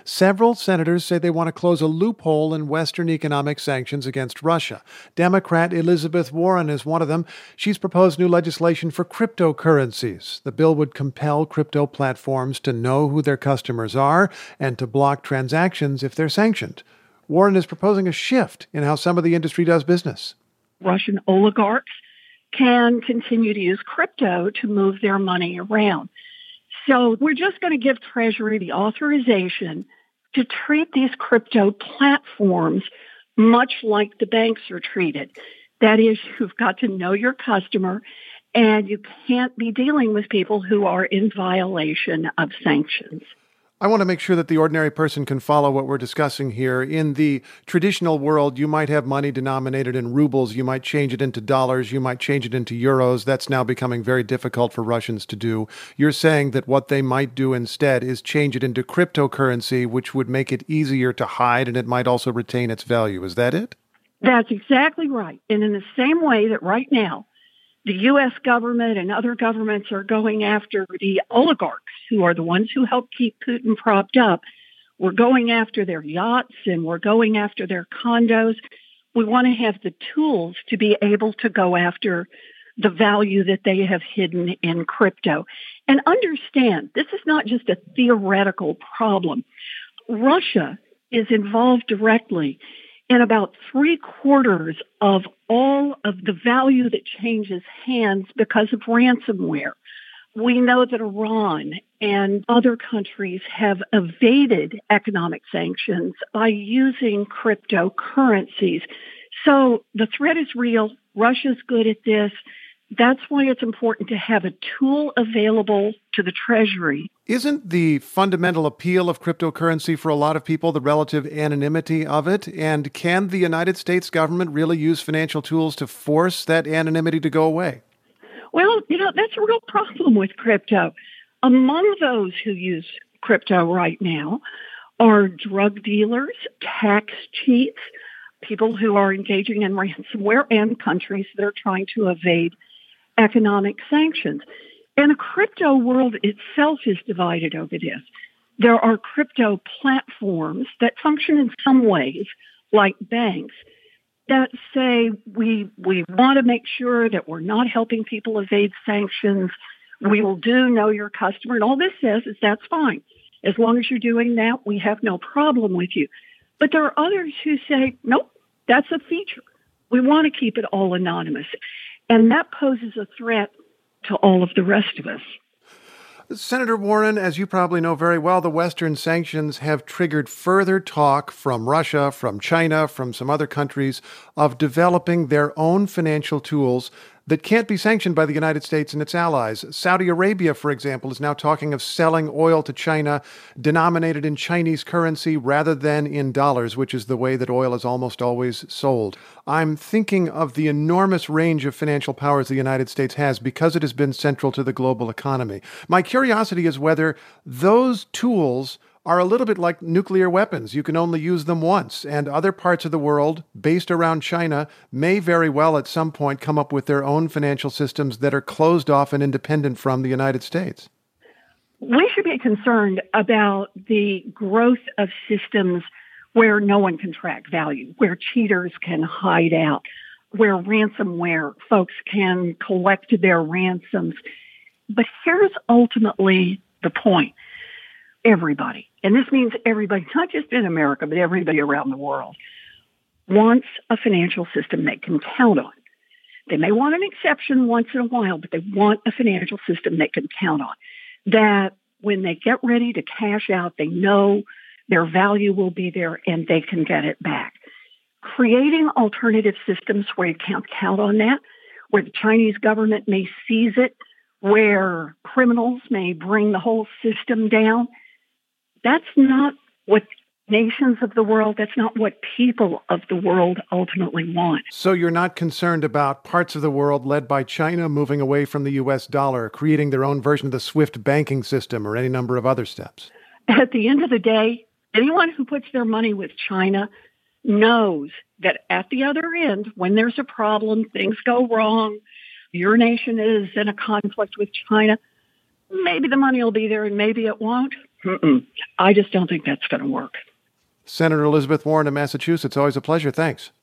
Several senators say they want to close a loophole in Western economic sanctions against Russia. Democrat Elizabeth Warren is one of them. She's proposed new legislation for cryptocurrencies. The bill would compel crypto platforms to know who their customers are and to block transactions if they're sanctioned. Warren is proposing a shift in how some of the industry does business. Russian oligarchs can continue to use crypto to move their money around. So we're just going to give Treasury the authorization to treat these crypto platforms much like the banks are treated. That is, you've got to know your customer, and you can't be dealing with people who are in violation of sanctions. I want to make sure that the ordinary person can follow what we're discussing here. In the traditional world, you might have money denominated in rubles. You might change it into dollars. You might change it into euros. That's now becoming very difficult for Russians to do. You're saying that what they might do instead is change it into cryptocurrency, which would make it easier to hide, and it might also retain its value. Is that it? That's exactly right. And in the same way that right now, the U.S. government and other governments are going after the oligarchs, who are the ones who help keep Putin propped up. We're going after their yachts and we're going after their condos. We want to have the tools to be able to go after the value that they have hidden in crypto. And understand, this is not just a theoretical problem. Russia is involved directly in about 3/4 of all of the value that changes hands because of ransomware. We know that Iran and other countries have evaded economic sanctions by using cryptocurrencies. So the threat is real. Russia's good at this. That's why it's important to have a tool available to the Treasury. Isn't the fundamental appeal of cryptocurrency for a lot of people the relative anonymity of it? And can the United States government really use financial tools to force that anonymity to go away? Well, that's a real problem with crypto. Among those who use crypto right now are drug dealers, tax cheats, people who are engaging in ransomware, and countries that are trying to evade economic sanctions. And the crypto world itself is divided over this. There are crypto platforms that function in some ways like banks that say we want to make sure that we're not helping people evade sanctions. We will do know your customer. And all this says is that's fine. As long as you're doing that, we have no problem with you. But there are others who say, nope, that's a feature. We want to keep it all anonymous. And that poses a threat to all of the rest of us. Senator Warren, as you probably know very well, the Western sanctions have triggered further talk from Russia, from China, from some other countries of developing their own financial tools that can't be sanctioned by the United States and its allies. Saudi Arabia, for example, is now talking of selling oil to China denominated in Chinese currency rather than in dollars, which is the way that oil is almost always sold. I'm thinking of the enormous range of financial powers the United States has because it has been central to the global economy. My curiosity is whether those tools are a little bit like nuclear weapons. You can only use them once, and other parts of the world based around China may very well at some point come up with their own financial systems that are closed off and independent from the United States. We should be concerned about the growth of systems where no one can track value, where cheaters can hide out, where ransomware folks can collect their ransoms. But here's ultimately the point. Everybody, and this means everybody, not just in America, but everybody around the world, wants a financial system they can count on. They may want an exception once in a while, but they want a financial system they can count on. That when they get ready to cash out, they know their value will be there and they can get it back. Creating alternative systems where you can't count on that, where the Chinese government may seize it, where criminals may bring the whole system down, that's not what nations of the world, that's not what people of the world ultimately want. So you're not concerned about parts of the world led by China moving away from the U.S. dollar, creating their own version of the SWIFT banking system or any number of other steps? At the end of the day, anyone who puts their money with China knows that at the other end, when there's a problem, things go wrong, your nation is in a conflict with China, maybe the money will be there and maybe it won't. I just don't think that's going to work. Senator Elizabeth Warren of Massachusetts, always a pleasure. Thanks.